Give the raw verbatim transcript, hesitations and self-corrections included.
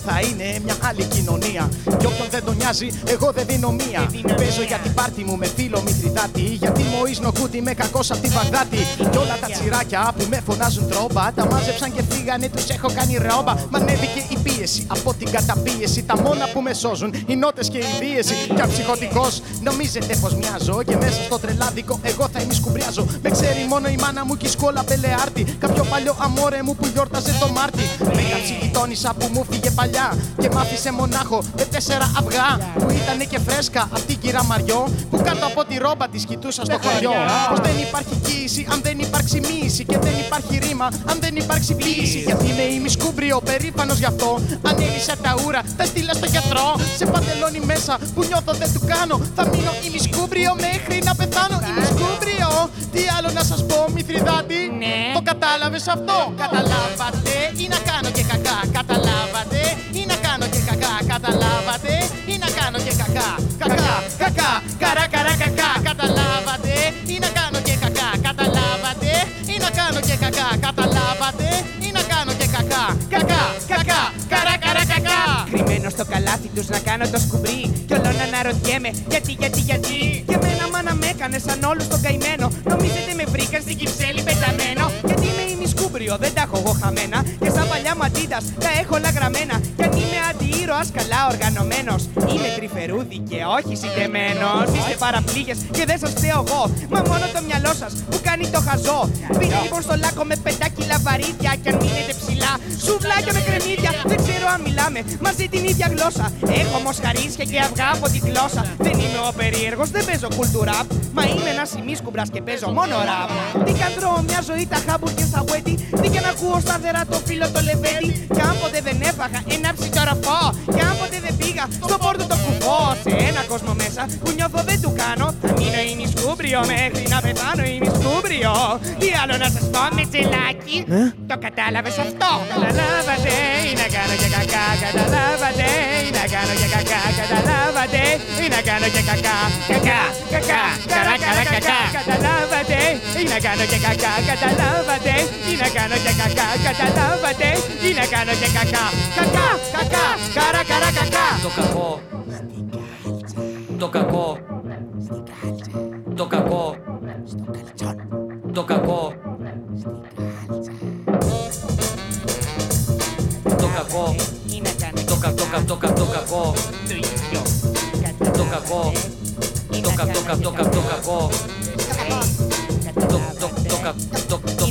θα είναι μια άλλη κοινωνία. Κι όποιον δεν τον νοιάζει, εγώ δεν δίνω μία. Παίζω για την πάρτι μου με φίλο Μηθριδάτη. Γιατί Μωής Νοκούτη με κακός απ' τη Βαγδάτη. Κι όλα τα τσιράκια που με φωνάζουν τρόμπα, τα μάζεψαν και φύγανε, τους έχω κάνει ρόμπα. Μ' ανέβηκε η πίεση από την καταπίεση. Τα μόνα που με σώζουν, οι νότες και η δίαιση. Κι αψυχωτικός, νομίζετε πως μοιάζω. Και μέσα στο τρελάδικο, εγώ θα ημισκουμπριάζω. Με ξέρει μόνο η μάνα μου και η σκόλα Πελεάρτη. Κάποιο παλιό αμόρε μου που γιόρταζε το Μάρτι. Με κάψη γειτόνισσα που μου φύγε παλιά. Και μ' άφησε μονάχο με τέσσερα αυγά. Που ήτανε και φρέσκα αυτή κυρία Μαριό. Που κάτω από τη ρόμπα της κοιτούσα στο χωριό. Πως δεν υπάρχει κοίηση αν δεν υπάρξει μοίηση. Και δεν υπάρχει ρήμα αν δεν υπάρξει ποίηση. Γιατί είμαι ημισκούμπριο, περήφανος γι' αυτό. Ανέλησα τα ούρα, τα στείλα στο γιατρό. Σε παντελόνι μέσα που νιώθω δεν του κάνω. Θα μείνω ημισκούμπριο μέχρι να πεθάνω. Ημισκούμπριο, τι άλλο να σας πω, Μηθριδάτη. Ναι. Το κατάλαβες αυτό? Καταλάβατε ή να κάνω και κακά? Καταλάβατε ή να κάνω και κακά? Καταλάβατε ή να κάνω και κακά? Κακά, κακά, καρά, καρά, κακά. Καταλάβατε ή να κάνω και κακά? Καταλάβατε ή να κάνω και κακά? Καταλάβατε ή να κάνω και κακά? Κακά, κακά, καρά, καρά, κακά. Κρυμμένο στο καλάθι τους να κάνω το σκουμπρί. Κι όλο να αναρωτιέμαι γιατί, γιατί, γιατί. Και εμένα μάνα με έκανε σαν όλους τον καημένο. Νομίζετε με βρήκαν στην Κυψέλη πεταμένο? Γιατί είμαι ημισκούμπριο, δεν τα έχω εγώ χαμένα. Και σαν παλιά μαντίδας τα έχω όλα γραμμένα. Κι αν είμαι αντιήρωας καλά οργανωμένος, είμαι τρυφερούδι και όχι συντεμένος. Είστε παραπλήγες και δεν σας φταίω εγώ. Μα μόνο το μυαλό σας που κάνει το χαζό. Μπείτε λοιπόν στο λάκκο με πεντά κιλά βαρύδια. Κι αν μείνετε ψηλά, σουβλάκια με κρεμμύδια. Δεν ξέρω αν μιλάμε μαζί την ίδια γλώσσα. Έχω μοσχαρίσια και αυγά από τη γλώσσα. Δεν είμαι ο περίεργος, δεν παίζω κουλτουράπ. Μα είμαι ένας ημίσκουμπρας και παίζω μόνο ραπ. Τι καντρώ μια ζωή τα χάμπουργκερ στα γουέτι. Τι και να ακούω σταθερά το φίλο το λεβέντι. Κι αν ποτέ δεν έφαγα ένα ψητοροφό. Κι αν ποτέ δεν πήγα στο πόρτο το κουβό. Σε ένα κόσμο μέσα που νιώθω δεν του κάνω. Θα μείνω ημισκούμπριο μέχρι να πεθάνω ημισκούμπριο. Τι άλλο να σας πω με τσελάκι? Το κατάλαβες αυτό? Καταλάβατε ή να κάνω και κακά? Καταλάβατε ή να κάνω και κακά? Καταλάβατε ή να κάνω και κακά? Κακά, κακά, καρά, καρά, κακά. Καταλάβατε ή να κάνω και κακά? Καταλάβατε ή να κάνω και κακά? Καταλάβατε ή να κάνω και κακά? Κακά, κακά, καρά, καρά, κακά. Το κακό. Το κακό. Το κακό. Το κακό. Το κακό. Το κακό. Το κακό. Το κακό. Το κακό. Το κακό. Το κακό. Το κακό. Το κακό. Το κακό.